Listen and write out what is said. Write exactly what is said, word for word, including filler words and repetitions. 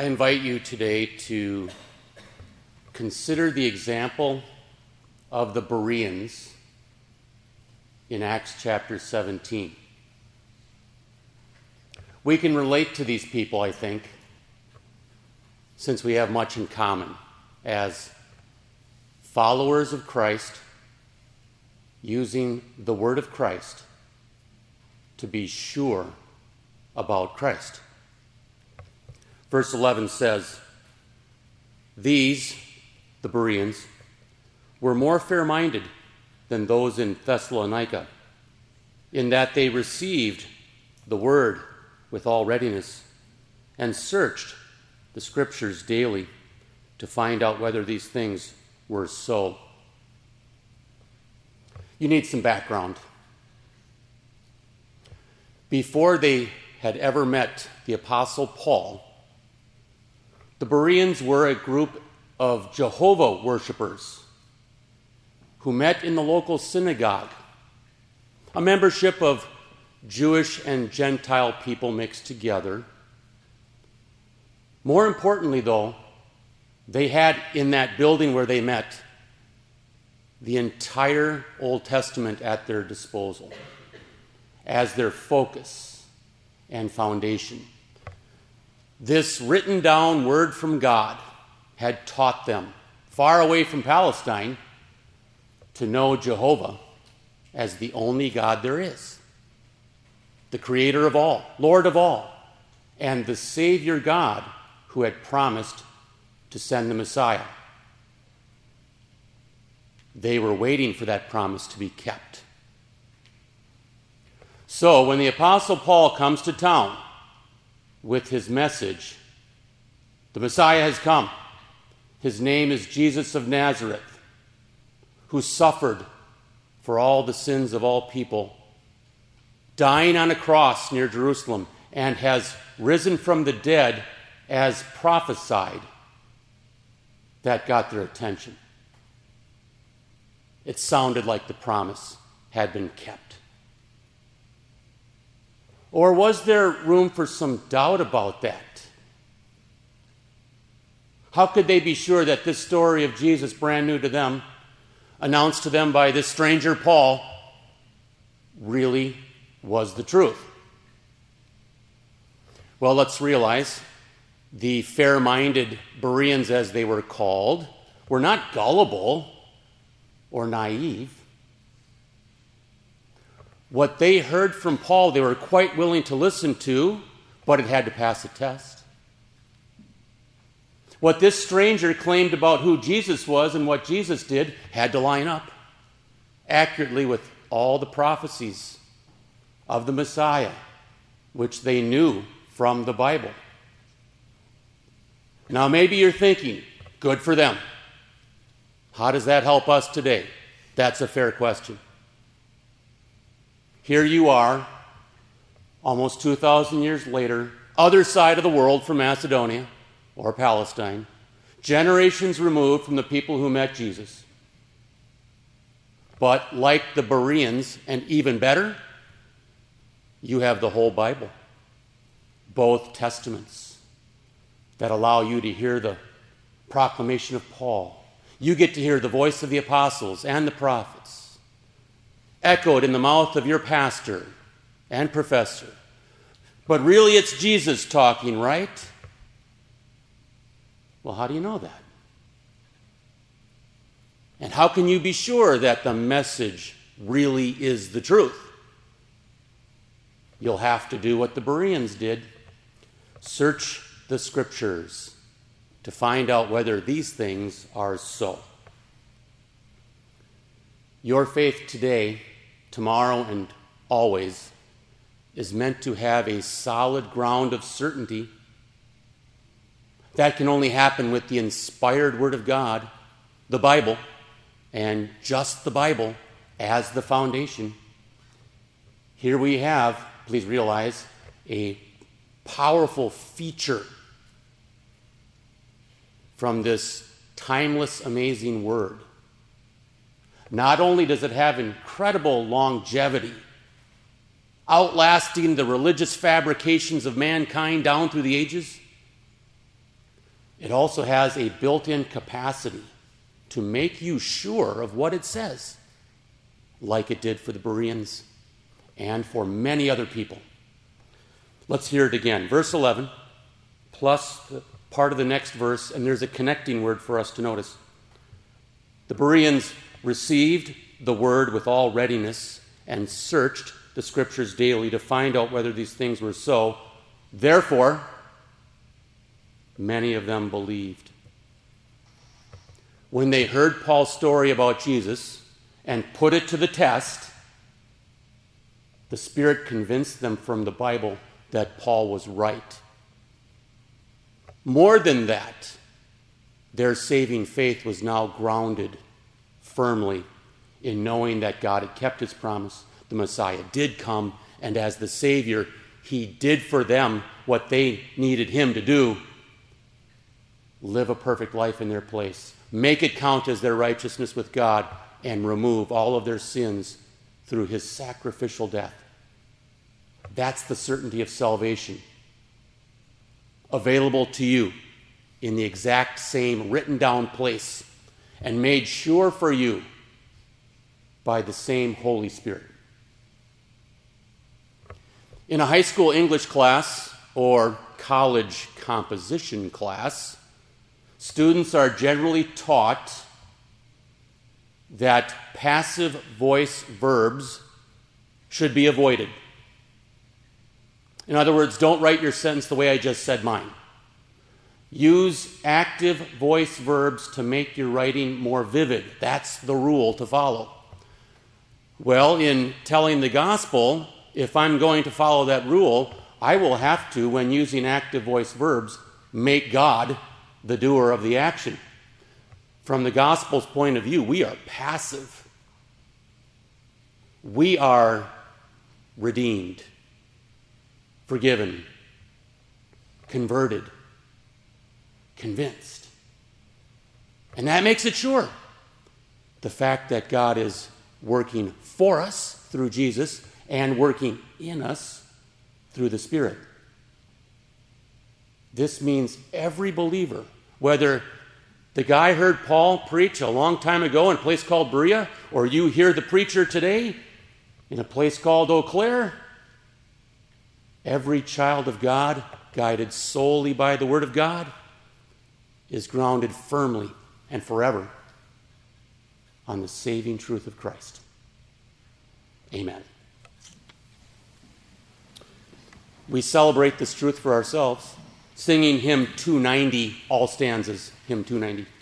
I invite you today to consider the example of the Bereans in Acts chapter seventeen. We can relate to these people, I think, since we have much in common as followers of Christ, using the word of Christ to be sure about Christ. Verse eleven says, "These," the Bereans, "were more fair-minded than those in Thessalonica, in that they received the word with all readiness and searched the Scriptures daily to find out whether these things were so." You need some background. Before they had ever met the Apostle Paul, the Bereans were a group of Jehovah worshipers who met in the local synagogue, a membership of Jewish and Gentile people mixed together. More importantly, though, they had in that building where they met the entire Old Testament at their disposal as their focus and foundation. This written down word from God had taught them, far away from Palestine, to know Jehovah as the only God there is, the creator of all, Lord of all, and the Savior God who had promised to send the Messiah. They were waiting for that promise to be kept. So when the Apostle Paul comes to town with his message, the Messiah has come. His name is Jesus of Nazareth, who suffered for all the sins of all people, dying on a cross near Jerusalem, and has risen from the dead as prophesied. That got their attention. It sounded like the promise had been kept. Or was there room for some doubt about that? How could they be sure that this story of Jesus, brand new to them, announced to them by this stranger Paul, really was the truth? Well, let's realize the fair-minded Bereans, as they were called, were not gullible or naive. What they heard from Paul, they were quite willing to listen to, but it had to pass a test. What this stranger claimed about who Jesus was and what Jesus did had to line up accurately with all the prophecies of the Messiah, which they knew from the Bible. Now, maybe you're thinking, good for them. How does that help us today? That's a fair question. Here you are, almost two thousand years later, other side of the world from Macedonia or Palestine, generations removed from the people who met Jesus. But like the Bereans, and even better, you have the whole Bible, both testaments, that allow you to hear the proclamation of Paul. You get to hear the voice of the apostles and the prophets, echoed in the mouth of your pastor and professor. But really it's Jesus talking, right? Well, how do you know that? And how can you be sure that the message really is the truth? You'll have to do what the Bereans did. Search the Scriptures to find out whether these things are so. Your faith today, tomorrow, and always is meant to have a solid ground of certainty. That can only happen with the inspired Word of God, the Bible, and just the Bible as the foundation. Here we have, please realize, a powerful feature from this timeless, amazing Word. Not only does it have incredible longevity, outlasting the religious fabrications of mankind down through the ages, it also has a built-in capacity to make you sure of what it says, like it did for the Bereans and for many other people. Let's hear it again. Verse eleven, plus part of the next verse, and there's a connecting word for us to notice. The Bereans received the word with all readiness and searched the Scriptures daily to find out whether these things were so. Therefore, many of them believed. When they heard Paul's story about Jesus and put it to the test, the Spirit convinced them from the Bible that Paul was right. More than that, their saving faith was now grounded firmly in knowing that God had kept his promise. The Messiah did come, and as the Savior, he did for them what they needed him to do: live a perfect life in their place, make it count as their righteousness with God, and remove all of their sins through his sacrificial death. That's the certainty of salvation, available to you in the exact same written down place and made sure for you by the same Holy Spirit. In a high school English class or college composition class, students are generally taught that passive voice verbs should be avoided. In other words, don't write your sentence the way I just said mine. Use active voice verbs to make your writing more vivid. That's the rule to follow. Well, in telling the gospel, if I'm going to follow that rule, I will have to, when using active voice verbs, make God the doer of the action. From the gospel's point of view, we are passive. We are redeemed, forgiven, converted, convinced. And that makes it sure. The fact that God is working for us through Jesus and working in us through the Spirit. This means every believer, whether the guy heard Paul preach a long time ago in a place called Berea, or you hear the preacher today in a place called Eau Claire, every child of God, guided solely by the Word of God, is grounded firmly and forever on the saving truth of Christ. Amen. We celebrate this truth for ourselves, singing hymn two ninety, all stanzas, hymn two ninety.